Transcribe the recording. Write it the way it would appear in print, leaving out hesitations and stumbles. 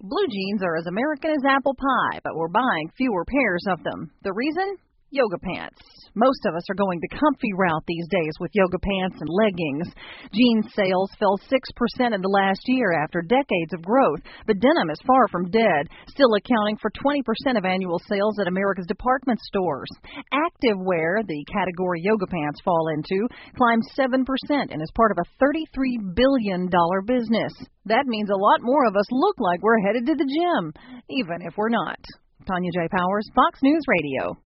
Blue jeans are as American as apple pie, but we're buying fewer pairs of them. The reason? Yoga pants. Most of us are going the comfy route these days with yoga pants and leggings. Jeans sales fell 6% in the last year after decades of growth, but denim is far from dead, still accounting for 20% of annual sales at America's department stores. Activewear, the category yoga pants fall into, climbed 7% and is part of a $33 billion business. That means a lot more of us look like we're headed to the gym, even if we're not. Tanya J. Powers, Fox News Radio.